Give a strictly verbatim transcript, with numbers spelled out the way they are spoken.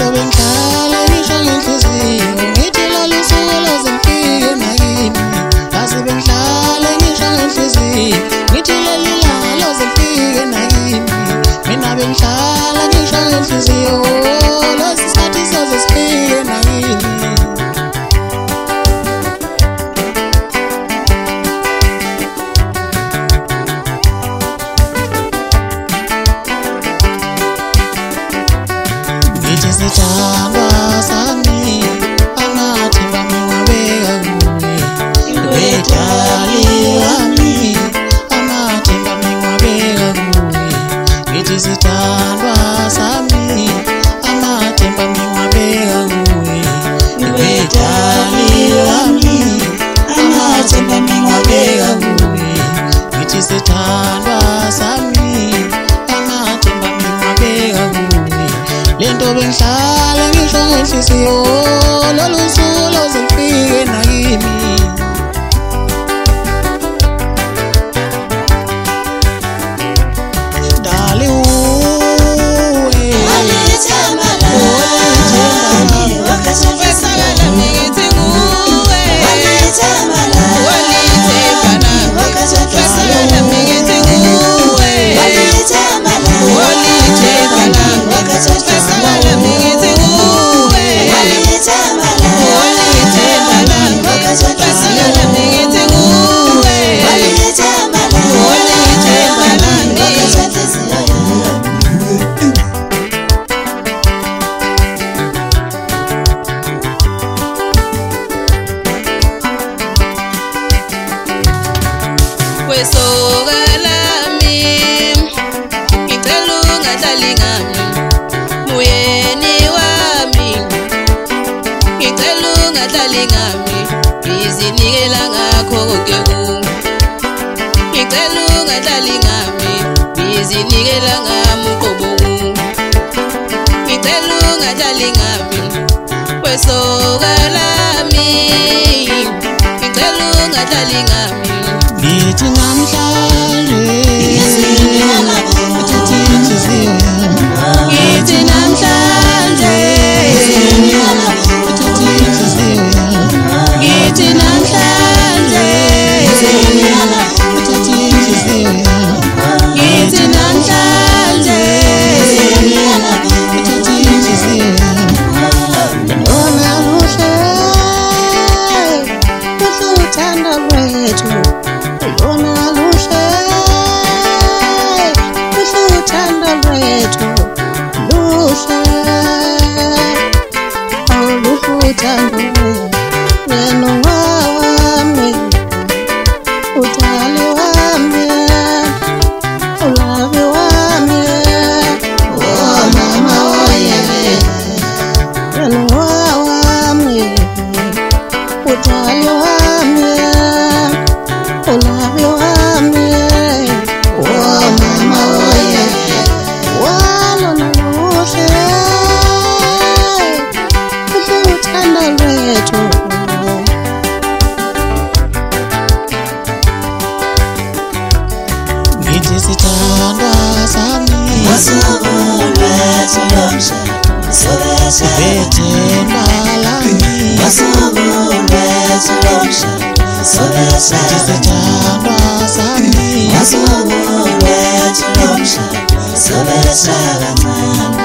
lento bengihlala ngisho ngenhliziyo ngithi lalusuku lozifike nakimi kazi bengihlala ngisho ngenhliziyo ngithi leli langa lozifike nakimi mina bengihlala ngisho ngenhliziyo lesi sikhathi sozifike nakimi ngithi sithandwa sami amathemba mengiwabeka kuwe wedali wami amathemba mengiwabeka kuwe ngithi sithandwa sami amathemba mengiwabeka kuwe wedali wami amathemba mengiwabeka kuwe ngithi sithandwa sami amathemba mengiwabeka kuwe lento bengihlala ngisho ngenhliziyo lolu suku lozifike nakimi dali uwe walithemba lami wakasala nami ngithi nguwe walithemba lami walithemba nami wakasala nami ngithi nguwe walithemba lami walithemba nami wakasala nami ngithi nguwe walithemba lami walithemba nami wakasala nami ngithi nguwe walithemba lami walithemba nami wakasala kwesoka lami ngicela ungadlali ngami muyeni wami ngicela ungadlali ngami ngizinikela ngakho konke kimi ngicela ungadlali ngami ngizinikela ngami uqobo kimi ngicela ungadlali ngami kwesoka lami ngicela ungadlali ngami ngithi namhlanje uthathe inhliziyo yami ngithi namhlanje uthathe inhliziyo yami ngithi namhlanje uthathe inhliziyo yami ngithi namhlanje uthathe inhliziyo yami lona luhle luhle uthando lwethu lona luhle luhle uthando lwethu luhle luhle uthando wena wami udali wami ulavi wami oh mama oye wena wami udali wami ulavi wami oh mama oye walona luhle luhle uthando lwethu ngithi sithandwa sami ubethemba lami ngithi sithandwa sami Sobera